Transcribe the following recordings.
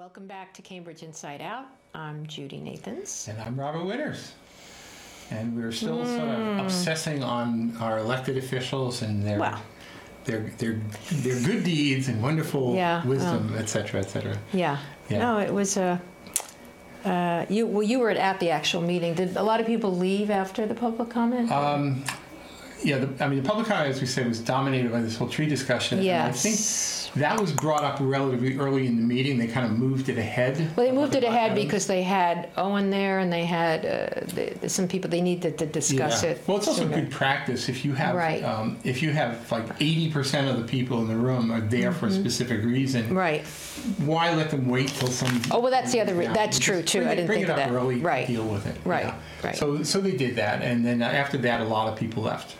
Welcome back to Cambridge Inside Out. I'm Judy Nathans. And I'm Robert Winters. And we're still sort of obsessing on our elected officials and their good deeds and wonderful wisdom, et cetera, et cetera. Yeah. No, it was you were at the actual meeting. Did a lot of people leave after the public comment? The public comment, as we said, was dominated by this whole tree discussion. Yes. And I think that was brought up relatively early in the meeting. They kind of moved it ahead. Well, they moved it ahead because they had Owen there, and they had some people they needed to discuss it. Well, it's also good practice if you have like 80% of the people in the room are there for a specific reason. Right. Why let them wait till some? Oh, well, that's the other. That's true too. I didn't think of that. Bring it up early. Right. Deal with it. Right. Yeah. Right. So they did that, and then after that, a lot of people left.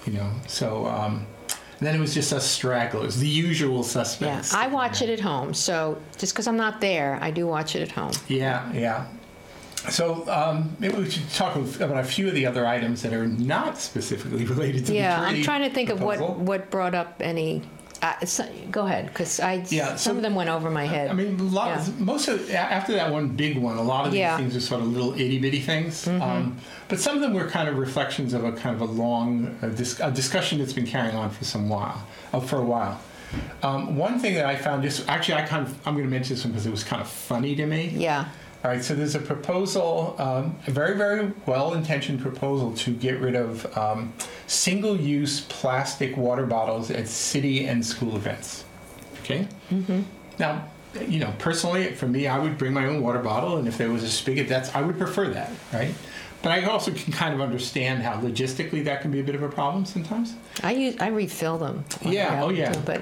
Then it was just us stragglers, the usual suspects. Yeah, I watch it at home, so just because I'm not there, I do watch it at home. Yeah. So maybe we should talk about a few of the other items that are not specifically related to the tree. I'm trying to think proposal. of what brought up any. Go ahead, because some of them went over my head. I mean, most of after that one big one, a lot of these things are sort of little itty bitty things. Mm-hmm. But some of them were kind of reflections of a kind of a long a discussion that's been carrying on for a while. One thing that I found I'm going to mention this one because it was kind of funny to me. Yeah. All right, so there's a proposal, a very, very well-intentioned proposal to get rid of single-use plastic water bottles at city and school events. Okay? Mm-hmm. Now, personally, for me, I would bring my own water bottle, and if there was a spigot, I would prefer that, right? But I also can kind of understand how logistically that can be a bit of a problem sometimes. I refill them. Yeah. But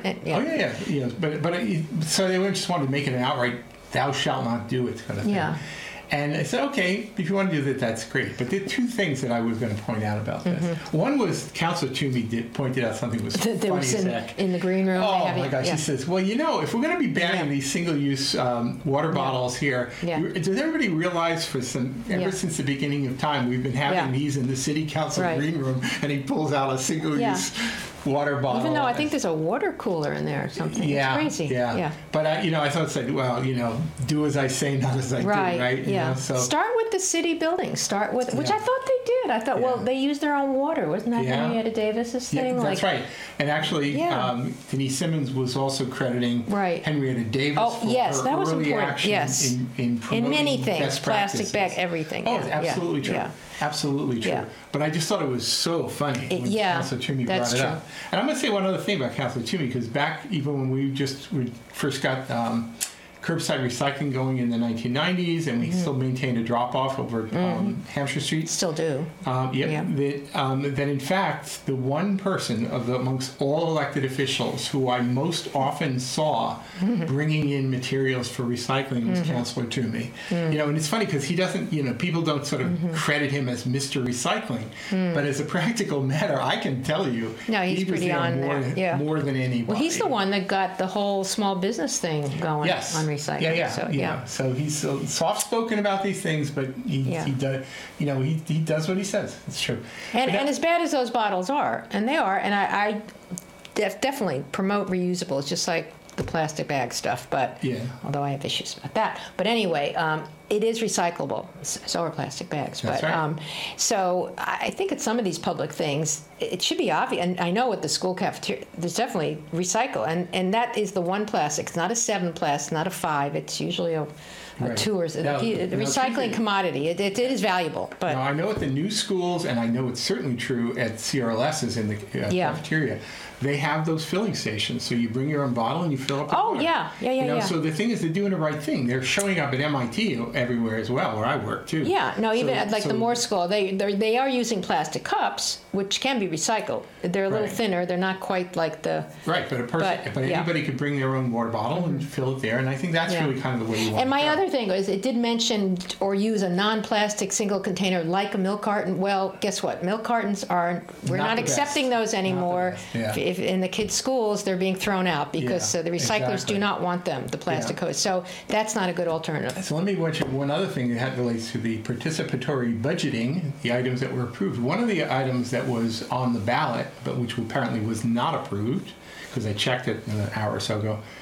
so they just wanted to make it an outright "thou shalt not do it" kind of thing. Yeah. And I said, okay, if you want to do that, that's great. But there are two things that I was going to point out about this. Mm-hmm. One was Councilor Toomey pointed out something was funny as heck. In the green room. Oh, my gosh. He says, well, if we're going to be banning these single-use water bottles here, does everybody realize ever since the beginning of time, we've been having these in the city council green room, and he pulls out a single-use water bottle. Even though I think there's a water cooler in there or something. Yeah. It's crazy. Yeah. But, I thought it's like, well, do as I say, not as I do, right? So start with the city building. Which I thought they did. I thought, well, they use their own water. Wasn't that Henrietta Davis's thing? Yeah, that's right. And actually, Denise Simmons was also crediting Henrietta Davis for her early action in promoting many things, best practices. Plastic bag, everything. Oh, it's absolutely true. Yeah. Absolutely true. Yeah. But I just thought it was so funny when Councilor Toomey brought it up. And I'm going to say one other thing about Councilor Toomey, because back even when we first got curbside recycling going in the 1990s, and we still maintained a drop-off over Hampshire Street. Still do. That in fact, the one person amongst all elected officials who I most often saw bringing in materials for recycling was Councilor Toomey. And it's funny because he doesn't, people don't sort of credit him as Mr. Recycling, but as a practical matter, I can tell you, he's pretty on there. More than anybody. Well, he's the one that got the whole small business thing going on recycling. So he's soft-spoken about these things, but he does, he does what he says. It's true. And as bad as those bottles are, and they are, and I definitely promote reusables, just like the plastic bag stuff. But although I have issues about that, but anyway, it is recyclable. So are plastic bags. That's right. So I think at some of these public things, it should be obvious. And I know at the school cafeteria, there's definitely recycle, and that is the one plastic. It's not a 7 plastic, not a 5. It's usually a 2 or recycling commodity. It is valuable. But now, I know at the new schools, and I know it's certainly true at CRLS's in the cafeteria. They have those filling stations, so you bring your own bottle and you fill up. So the thing is, they're doing the right thing. They're showing up at MIT everywhere as well, where I work too. Yeah, no, even at the Moore School, they are using plastic cups, which can be recycled. They're a little thinner. They're not quite like the but anybody could bring their own water bottle and fill it there, and I think that's really kind of the way you want. And my other thing was, it did mention or use a non-plastic single container like a milk carton. Well, guess what? Milk cartons we're not accepting those anymore. If in the kids' schools, they're being thrown out because the recyclers do not want them, the plastic hose. So that's not a good alternative. So let me mention one other thing that relates to the participatory budgeting, the items that were approved. One of the items that was on the ballot, but which apparently was not approved, because I checked it an hour or so ago,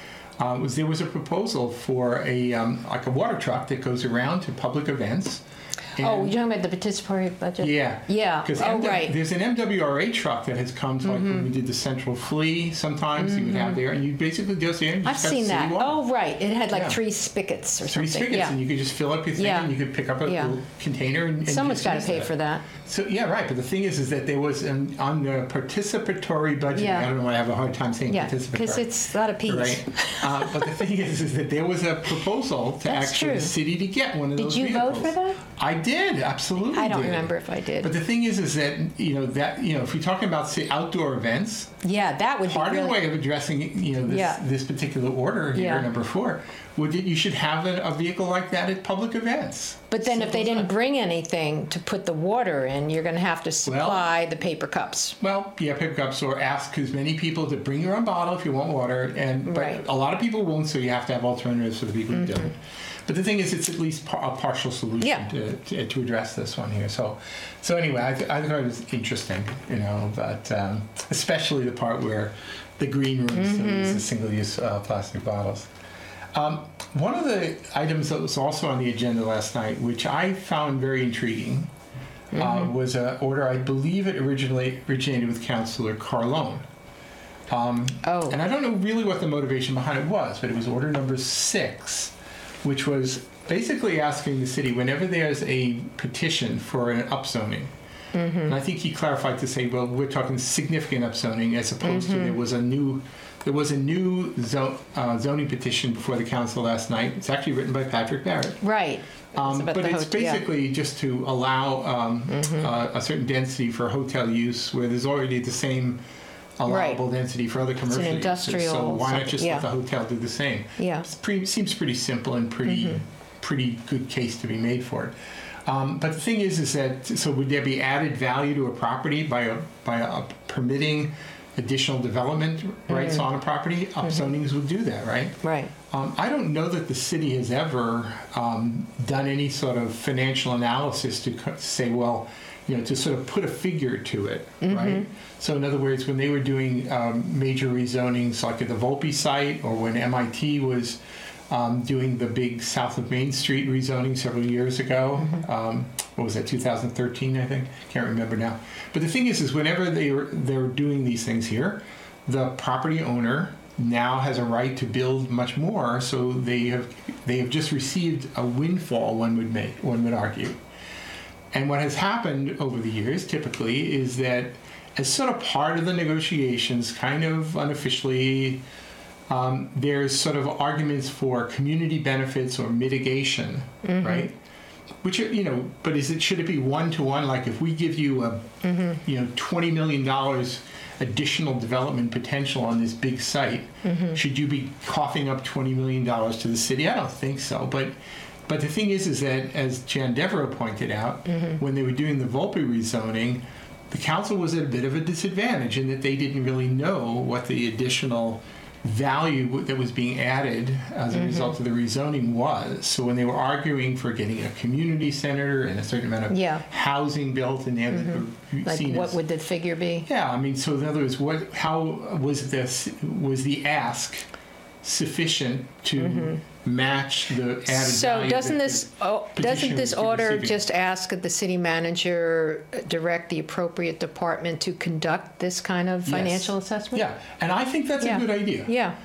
there was a proposal for a like a water truck that goes around to public events. Oh, you're talking about the participatory budget? Yeah. Yeah. Because right. there's an MWRA truck that has come to, like when we did the Central Flea sometimes, you would have there, and you basically just, I've seen that. Water. Oh, right. It had like 3 spigots or something. 3 spigots, and you could just fill up your thing, and you could pick up a little container. And someone's got to pay for that. So, yeah, right. But the thing is that there was, on the participatory budget, I don't know why I have a hard time saying participatory. Because it's a lot of P's. Right. But the thing is that there was a proposal to the city to get one of those vehicles. Did you vote for that? I did, absolutely. I don't remember if I did. But the thing is that if you're talking about say outdoor events, that would be part of the way of addressing this particular order here, number 4, would that you should have a vehicle like that at public events. But then if they didn't bring anything to put the water in, you're going to have to supply the paper cups. Well, yeah, paper cups, or ask as many people to bring your own bottle if you want water. But a lot of people won't, so you have to have alternatives for the people who don't. But the thing is, it's at least a partial solution to address this one here. So anyway, I thought it was interesting, but especially the part where the green room still uses single-use plastic bottles. One of the items that was also on the agenda last night, which I found very intriguing, was an order, I believe it originated with Councilor Carlone. And I don't know really what the motivation behind it was, but it was order number 6, which was basically asking the city, whenever there's a petition for an upzoning, and I think he clarified to say, well, we're talking significant upzoning as opposed to there was a new zoning petition before the council last night. It's actually written by Patrick Barrett. Right. But it's basically just to allow a certain density for hotel use where there's already the same allowable density for other commercial uses. Industrial. So why not just let the hotel do the same? Yeah. Seems pretty simple and pretty good case to be made for it. But the thing is that, so would there be added value to a property by permitting additional development rights on a property? Upzonings would do that, right? Right. I don't know that the city has ever done any sort of financial analysis to say, well, to sort of put a figure to it, right? So in other words, when they were doing major rezonings like at the Volpe site, or when MIT was doing the big South of Main Street rezoning several years ago. What was that, 2013, I think? Can't remember now. But the thing is whenever they're doing these things here, the property owner now has a right to build much more, so they have just received a windfall, one would argue. And what has happened over the years, typically, is that as sort of part of the negotiations, kind of unofficially, there's sort of arguments for community benefits or mitigation, right? Which are, but should it be one-to-one? Like if we give you a, $20 million additional development potential on this big site, should you be coughing up $20 million to the city? I don't think so. But the thing is that, as Jan Devereaux pointed out, when they were doing the Volpe rezoning, the council was at a bit of a disadvantage in that they didn't really know what the additional value that was being added as a result of the rezoning was. So when they were arguing for getting a community center and a certain amount of housing built, and what would the figure be? Yeah, I mean, so in other words, how was the ask sufficient to match the added value? So doesn't this order just ask the city manager direct the appropriate department to conduct this kind of financial assessment? Yeah, and I think that's a good idea. Yeah.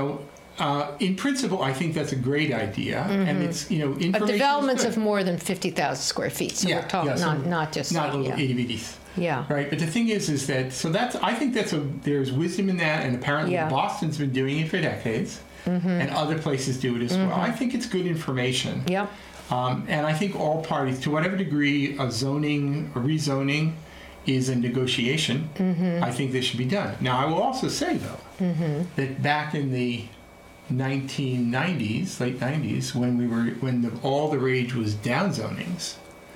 In principle, I think that's a great idea, and it's information. But developments of more than 50,000 square feet. So we're talking not just little itty bitties. Yeah. Right. But the thing is that I think there's wisdom in that, and apparently Boston's been doing it for decades, and other places do it as well. I think it's good information. Yep. And I think all parties, to whatever degree a rezoning is a negotiation, I think this should be done. Now, I will also say though that back in the 1990s, late 90s, when all the rage was downzonings.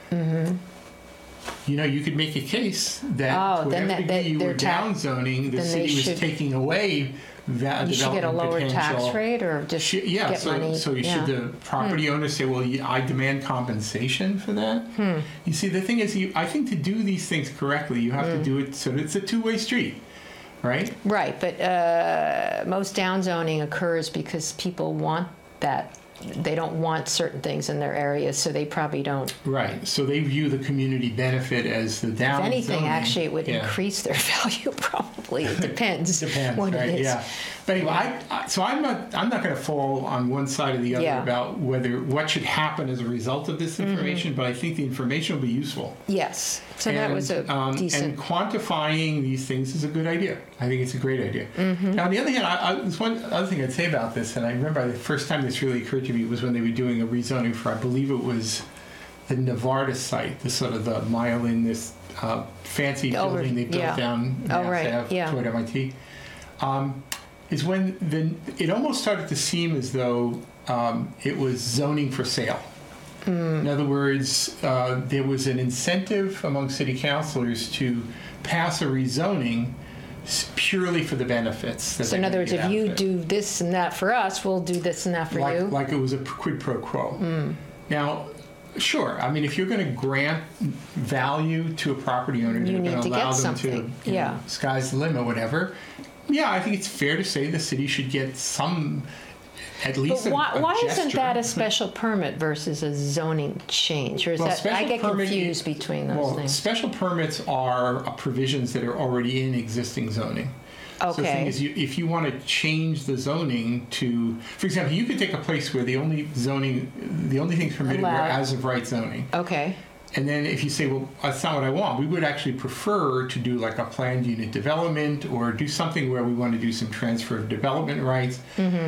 You could make a case that whatever degree you were downzoning, the city was taking away that development potential. You should get a lower tax rate, or just get money. So should the property owner say, well, I demand compensation for that? You see, the thing is, I think to do these things correctly, you have to do it so that it's a two-way street. right? Right, but most downzoning occurs because people want that. They don't want certain things in their areas, so they probably don't. Right. So they view the community benefit as the down. If anything, zoning. actually, it would increase their value. Probably it depends. Depends, what right? it is. Yeah. But anyway, I'm not going to fall on one side or the other about what should happen as a result of this information. But I think the information will be useful. Yes. So that was a decent. And quantifying these things is a good idea. I think it's a great idea. Now, on the other hand, there's one other thing I'd say about this, and I remember the first time this really occurred to me was when they were doing a rezoning for, I believe it was the Novartis site, the sort of the Myelin, this fancy building they built down Mass Ave toward MIT, is when it almost started to seem as though it was zoning for sale. In other words, there was an incentive among city councilors to pass a rezoning purely for the benefits. So in other words, if you do this and that for us, we'll do this and that for you. Like it was a quid pro quo. Now, sure. I mean, if you're going to grant value to a property owner, you you're need going to allow get them something. to, sky's the limit, whatever. Yeah, I think it's fair to say the city should get some. At least but why a isn't that a special permit versus a zoning change? Or is that I get confused between those things? Special permits are provisions that are already in existing zoning. Okay. So the thing is, if you want to change the zoning to, for example, you could take a place where the only things permitted were as of right zoning. Okay. And then if you say, well, that's not what I want, we would actually prefer to do like a planned unit development or do something where we want to do some transfer of development rights,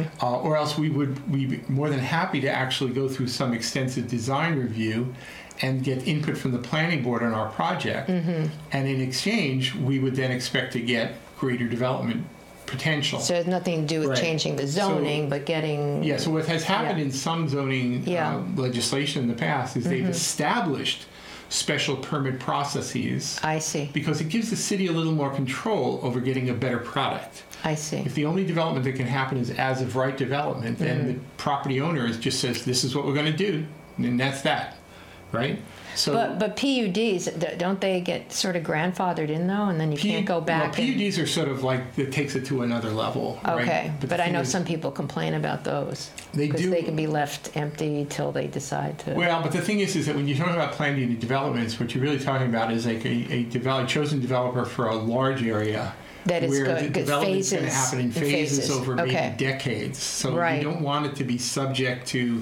or else we'd be more than happy to actually go through some extensive design review and get input from the planning board on our project. And in exchange, we would then expect to get greater development potential. So it has nothing to do with changing the zoning, but getting... Yeah, so what has happened in some zoning legislation in the past is they've established special permit processes. I see. Because it gives the city a little more control over getting a better product. I see. If the only development that can happen is as of right development, then the property owner just says, this is what we're going to do, and that's that, right? So, but PUDs, don't they get sort of grandfathered in though, and then you can't go back? Well, PUDs are sort of like, it takes it to another level. Okay, right? but I know some people complain about those. Because they can be left empty till they decide to. Well, but the thing is that when you're talking about planned unit developments, what you're really talking about is like a chosen developer for a large area. That is where the development's going to happen in phases over maybe decades. So you don't want it to be subject to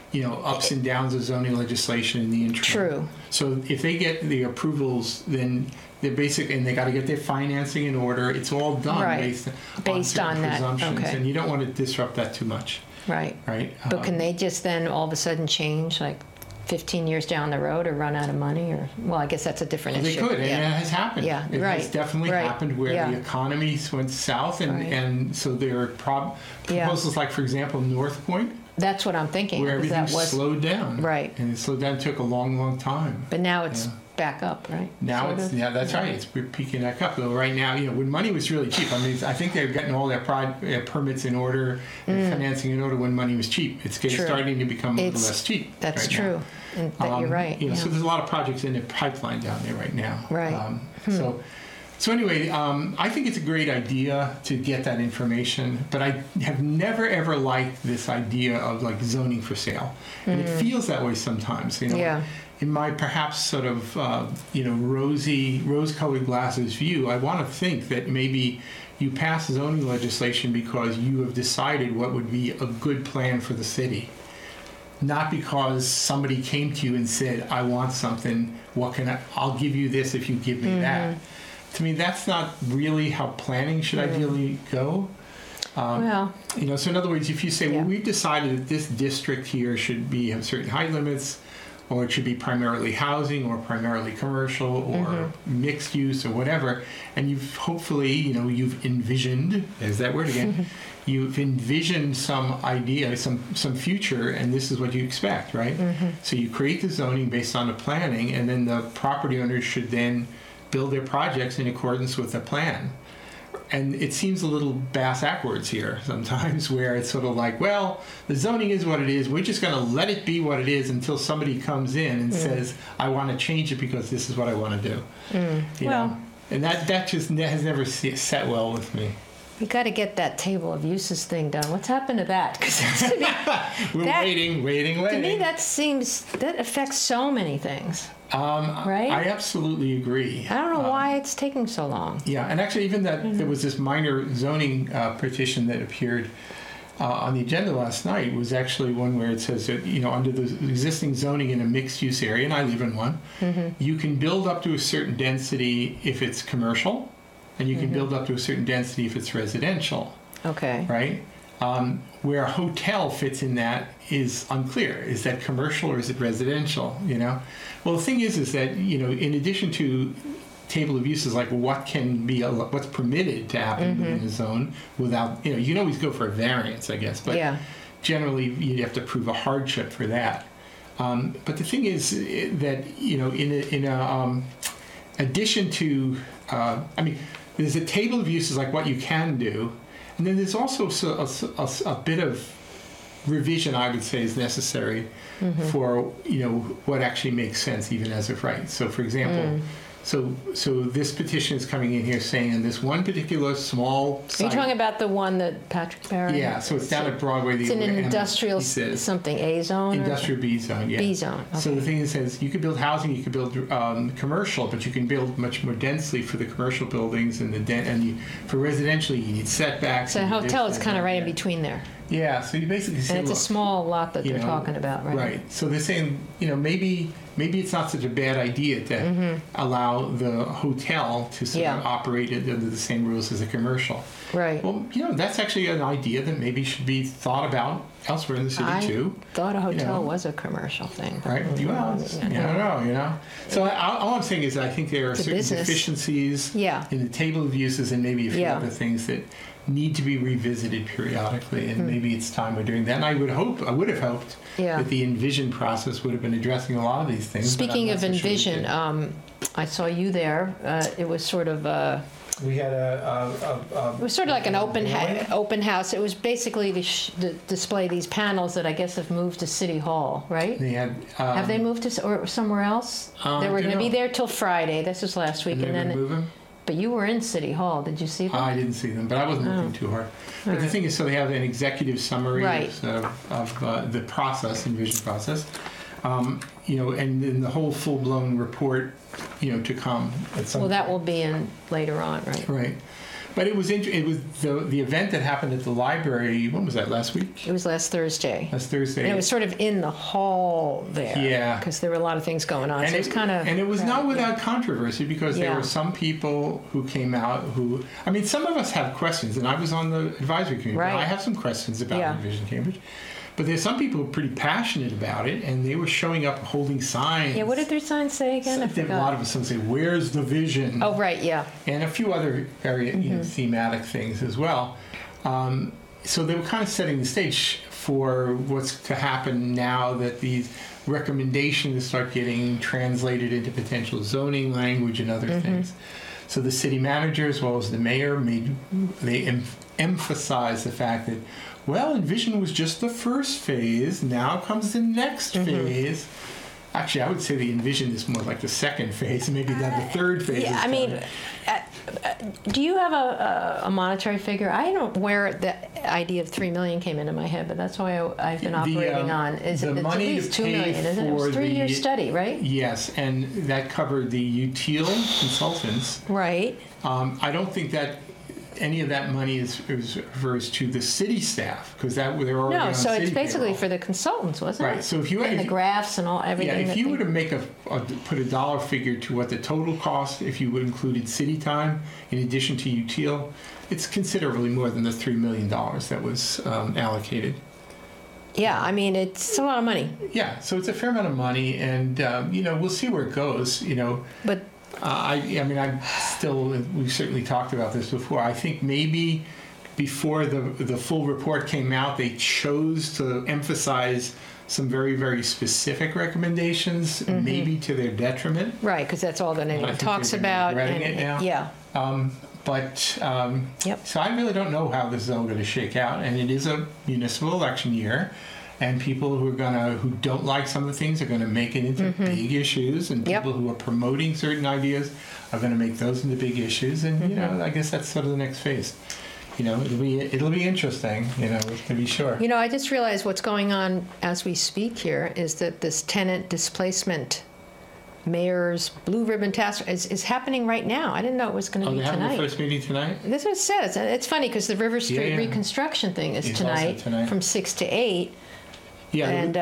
ups and downs of zoning legislation in the interim. True. So if they get the approvals, then they're basically, and they got to get their financing in order. It's all done based on that presumptions, and you don't want to disrupt that too much. Right. Right. But can they just then all of a sudden change, like 15 years down the road, or run out of money, or I guess that's a different issue. They could, and it has happened. Yeah, it has definitely happened where the economy went south, and so there are proposals like, for example, North Point. That's what I'm thinking. Where everything slowed down. Right. And it slowed down, took a long, long time. But now it's back up, right? Now that's right. We're peaking back up. Though right now, when money was really cheap, I mean, I think they're getting all their permits in order and financing in order when money was cheap. It's starting to become a little less cheap. That's true. And you're right. So there's a lot of projects in the pipeline down there right now. Right. So anyway, I think it's a great idea to get that information, but I have never ever liked this idea of like zoning for sale, and it feels that way sometimes. In my perhaps sort of rose-colored glasses view, I want to think that maybe you pass zoning legislation because you have decided what would be a good plan for the city, not because somebody came to you and said, "I want something. I'll give you this if you give me that." To me, that's not really how planning should ideally go. So in other words, if you say, well, we've decided that this district here should have certain height limits, or it should be primarily housing or primarily commercial or mixed use or whatever, and you've hopefully, you've envisioned, there's that word again, you've envisioned some idea, some future, and this is what you expect, right? So you create the zoning based on the planning, and then the property owners should then build their projects in accordance with the plan. And it seems a little bass-backwards here sometimes, where it's sort of like, well, the zoning is what it is. We're just going to let it be what it is until somebody comes in and says, I want to change it because this is what I want to do. And that just has never set well with me. We got to get that table of uses thing done. What's happened to that? Because we're waiting. To me, that affects so many things. Right? I absolutely agree. I don't know why it's taking so long. Yeah, and actually, even there was this minor zoning petition that appeared on the agenda last night was actually one where it says that, under the existing zoning in a mixed-use area, and I live in one, you can build up to a certain density if it's commercial, and you can build up to a certain density if it's residential. Okay. Right? Where a hotel fits in that is unclear. Is that commercial or is it residential? Well, the thing is that in addition to table of uses, like what's permitted to happen within a zone without you can always go for a variance, I guess, but generally you'd have to prove a hardship for that. But the thing is that in addition to there's a table of uses like what you can do. And then there's also a bit of revision, I would say, is necessary for what actually makes sense even as of right. So, for example, so this petition is coming in here saying in this one particular small site. Are you talking about the one that Patrick Barron? Yeah, so it's down at Broadway. It's an industrial something A zone. Industrial B zone. Yeah. B zone. Okay. So the thing is, you could build housing, you could build commercial, but you can build much more densely for the commercial buildings and for residential you need setbacks. So a hotel is kind of right in between there. Yeah, so you basically say, and it's a small lot that they're talking about, right? Right. So they're saying, maybe it's not such a bad idea to allow the hotel to sort of operate under the same rules as a commercial. Right. Well, that's actually an idea that maybe should be thought about elsewhere in the city too. I thought a hotel was a commercial thing. Right. I don't know. So all I'm saying is I think there are certain deficiencies in the table of uses and maybe a few other things that need to be revisited periodically, and maybe it's time we're doing that. And I would have hoped that the Envision process would have been addressing a lot of these things. Speaking of Envision, I saw you there. It was sort of we had it was sort of like an open house. It was basically to display these panels that I guess have moved to City Hall, right? They had. Have they moved to or somewhere else? They were going to be there till Friday. This was last week, and then. Move them? But you were in City Hall. Did you see them? I didn't see them, but I wasn't looking too hard. But the thing is, so they have an executive summary of the process, Envision process, and then the whole full-blown report, to come. Well, that will be in later on, right? Right. But it was the event that happened at the library. When was that? Last week? It was last Thursday. Last Thursday. And it was sort of in the hall there. Yeah. Because there were a lot of things going on. And so it was kind of. And it was not without controversy because there were some people who came out who. I mean, some of us have questions, and I was on the advisory committee. Right. I have some questions about Envision Cambridge. But there's some people who are pretty passionate about it, and they were showing up holding signs. Yeah, what did their signs say again? I forgot. A lot of them say, "Where's the vision?" Oh, right, yeah. And a few other very thematic things as well. So they were kind of setting the stage for what's to happen now that these recommendations start getting translated into potential zoning language and other things. So the city manager, as well as the mayor, emphasized the fact that, well, Envision was just the first phase. Now comes the next phase. Actually, I would say the Envision is more like the second phase, and maybe not the third phase. Yeah, I mean, do you have a monetary figure? I don't know where the idea of $3 million came into my head, but that's why I've been operating on. It's at least $2 million, isn't it? It was a 3-year study, right? Yes, and that covered the Util consultants. Right. I don't think that any of that money refers to the city staff because they're already on so city it's basically payroll. For the consultants, wasn't it? Right. So if you and the graphs and everything. Yeah, if you were to make put a dollar figure to what the total cost, if you included city time in addition to Util, it's considerably more than the $3 million that was allocated. Yeah, I mean it's a lot of money. Yeah, so it's a fair amount of money, and we'll see where it goes. But. We've certainly talked about this before. I think maybe before the full report came out, they chose to emphasize some very, very specific recommendations, maybe to their detriment. Right, because that's all that anyone talks about. Regretting it now. Yeah. So I really don't know how this is all going to shake out, and it is a municipal election year. And people who don't like some of the things are gonna make it into big issues, and people who are promoting certain ideas are gonna make those into big issues. And you know, I guess that's sort of the next phase. You know, it'll be interesting. You know, to be sure. You know, I just realized what's going on as we speak here is that this tenant displacement mayor's blue ribbon task is happening right now. I didn't know it was going to be they're tonight. having the first meeting tonight? This is what it says. It's funny because the River Street reconstruction thing is tonight from 6 to 8. Yeah, and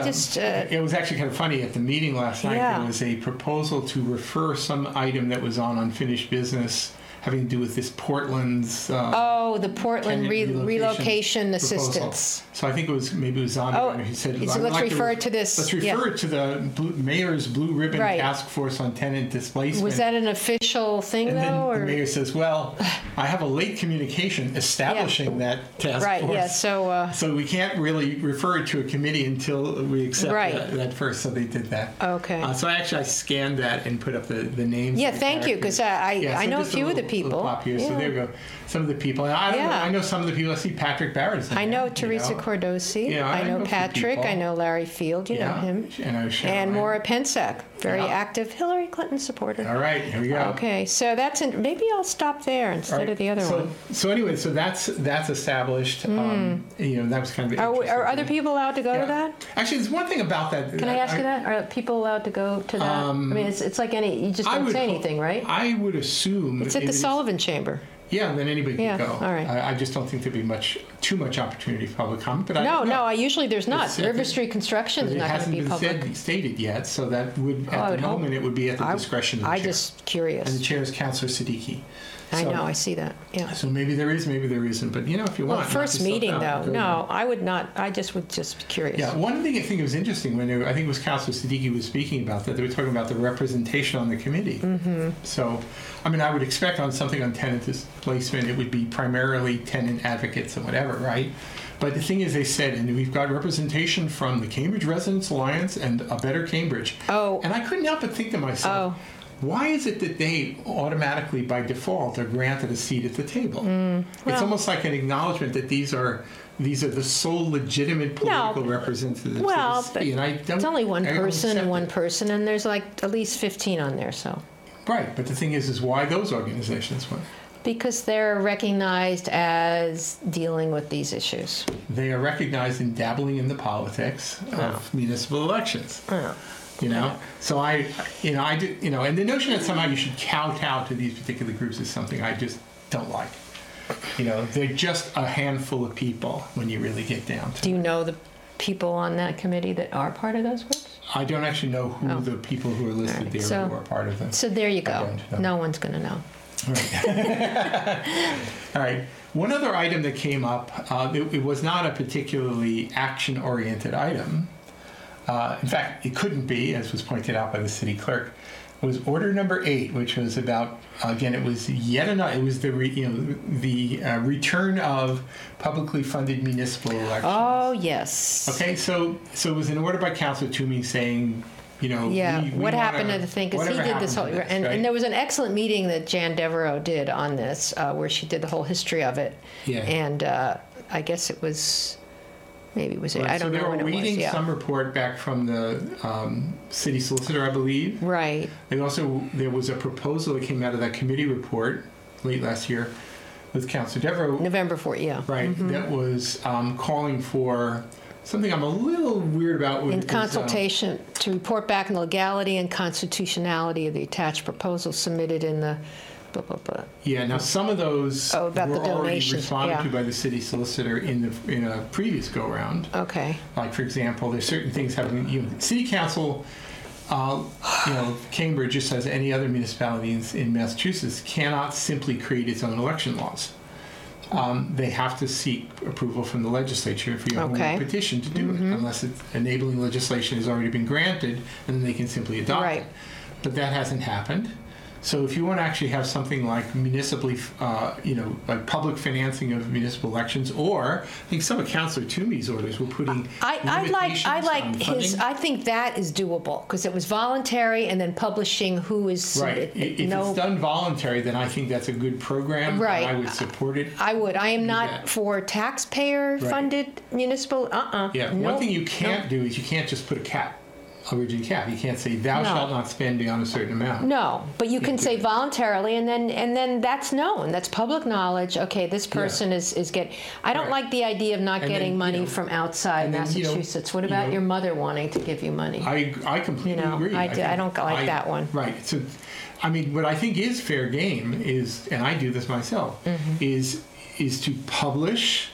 it was actually kind of funny. At the meeting last night, there was a proposal to refer some item that was on unfinished business having to do with this Portland's the Portland relocation assistance. So I think it was Zombie who said, let's refer to this. Let's refer it to the mayor's blue ribbon task force on tenant displacement. Was that an official thing, and though? Then the mayor says, well, I have a late communication establishing that task force. Yeah, so we can't really refer it to a committee until we accept that first. So they did that. Okay. So I scanned that and put up the names. Yeah, thank you, because I know a few of the people. Pop here. So there you go. Some of the people. And I know some of the people. I see Patrick Barrett. I know Teresa Cordosi. Yeah, I know Patrick. I know Larry Field. You know him. And Maura Pensack, very active Hillary Clinton supporter. All right, here we go. Okay, so maybe I'll stop there instead of the other one. So anyway, that's established. You know, that was kind of. Are other people allowed to go to that? Actually, there's one thing about that. Can I ask you that? Are people allowed to go to that? I mean, it's like you just don't say anything, right? I would assume it's at the Sullivan Chamber. Yeah, then anybody can go. All right. I just don't think there'd be too much opportunity for public comment. But usually there's not. River Street construction is not going to be public. It hasn't been stated yet, so that would at the moment it would be at the discretion of the chair. I'm just curious. And the chair is Councilor Siddiqui. I know, I see that. Yeah. So maybe there is, maybe there isn't. But if you want. First meeting though. No, I would not. I just would be curious. Yeah. One thing I think was interesting when I think it was Councilor Siddiqui was speaking about that. They were talking about the representation on the committee. Mm-hmm. So, I mean, I would expect on something on tenant displacement, it would be primarily tenant advocates and whatever, right? But the thing is, they said, and we've got representation from the Cambridge Residents Alliance and A Better Cambridge. Oh. And I couldn't help but think to myself, why is it that they automatically, by default, are granted a seat at the table? It's almost like an acknowledgement that these are the sole legitimate political representatives. Well, but it's only one person, and there's like at least 15 on there, so. Right, but the thing is why those organizations went? Because they're recognized as dealing with these issues. They are recognized in dabbling in the politics of municipal elections. So and the notion that somehow you should kowtow to these particular groups is something I just don't like. They're just a handful of people when you really get down to it. Do you know the people on that committee that are part of those groups? I don't actually know who the people who are listed there who are part of them. So there you go. No one's going to know. Right. All right. One other item that came up, it was not a particularly action-oriented item. In fact, it couldn't be, as was pointed out by the city clerk, was order number 8, which was about, again, it was the return of publicly funded municipal elections. Oh, yes. Okay, so it was an order by Councilor Toomey saying, what happened to the thing? Because he did this whole, and there was an excellent meeting that Jan Devereaux did on this, where she did the whole history of it. Yeah. And I guess it was. Maybe it was. Right. I don't know when it was. They were reading some report back from the city solicitor, I believe. Right. There was a proposal that came out of that committee report late last year with Councilor Devereaux. November 4th, yeah. Right. Mm-hmm. That was calling for something I'm a little weird about. In consultation to report back on the legality and constitutionality of the attached proposal submitted in the. Yeah, now some of those were already responded to by the city solicitor in a previous go-round. Okay. Like, for example, there's certain things happening. City Council, Cambridge, just as any other municipality in Massachusetts, cannot simply create its own election laws. They have to seek approval from the legislature for your own petition to do it, unless enabling legislation has already been granted, and then they can simply adopt it. But that hasn't happened. So if you want to actually have something like municipally, like public financing of municipal elections, or I think some of Councillor Toomey's orders were putting I like his. funding. I think that is doable because it was voluntary, and then publishing who is Right. If it's done voluntary, then I think that's a good program. Right. And I would support it. I would. I am Do not that. for taxpayer-funded municipal. Yeah. No, One thing you can't do is you can't just put a cap, a rigid cap. You can't say thou No. shalt not spend beyond a certain amount. No, but you can Yeah. say voluntarily, and then that's known. That's public knowledge. Okay, this person is getting. I don't Right. like the idea of not And getting then, money from outside and then, Massachusetts. What about your mother wanting to give you money? I completely agree. I don't like that one. Right. So, I mean, what I think is fair game is, and I do this myself, Mm-hmm. is to publish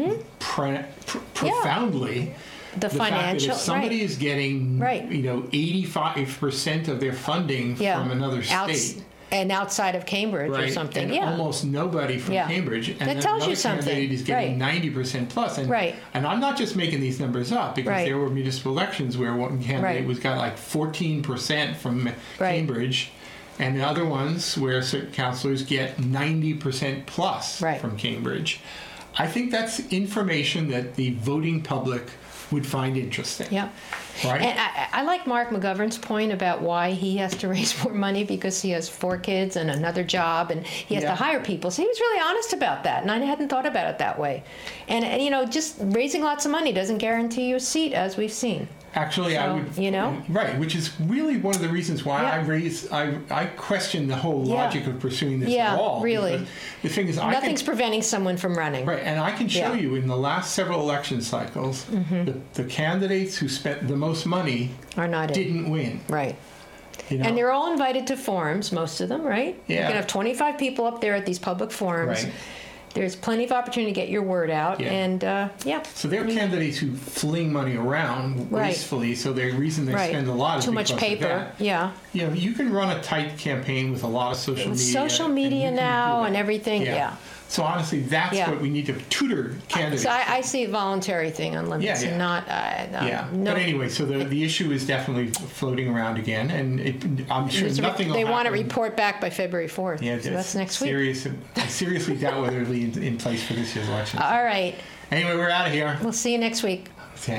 profoundly The fact that financial, if somebody right. is getting, Right. 85% of their funding Yeah. from another state. And outside of Cambridge or Right, something, and yeah. almost nobody from Yeah. Cambridge, and That then tells you another something. candidate is getting Right. 90% plus. And, Right. and I'm not just making these numbers up because Right. there were municipal elections where one candidate Right. got like 14% from Right. Cambridge, and the other ones where certain councillors get 90% plus Right. from Cambridge. I think that's information that the voting public would find interesting. Yeah. Right? And I like Mark McGovern's point about why he has to raise more money because he has 4 kids and another job and he has Yeah. to hire people. So he was really honest about that, and I hadn't thought about it that way. And just raising lots of money doesn't guarantee you a seat, as we've seen. Actually, I So, would, right, which is really one of the reasons why Yeah. I question the whole Yeah. logic of pursuing this Yeah, at all. really. Because the thing is, Nothing's preventing someone from running. right, and I can show Yeah. you in the last several election cycles, the candidates who spent the most money Are not in. didn't win. Right. You know? And they're all invited to forums, most of them, right? You Yeah. can have 25 people up there at these public forums. Right. There's plenty of opportunity to get your word out. Yeah. And, yeah. So they're candidates who fling money around Right. wastefully. So the reason they Right. spend a lot is Too much because of paper. that. Yeah. You can run a tight campaign with a lot of social With media. social and media you can now do it. and everything, yeah. So honestly, that's Yeah. what we need to tutor candidates. So I see a voluntary thing on limits Yeah, yeah. and not, Yeah, no. but anyway, so the issue is definitely floating around again, and I'm sure nothing will They want to happen. report back by February 4th. Yeah, So that's next week. I seriously doubt whether it'll be in place for this year's election. All right. Anyway, we're out of here. We'll see you next week.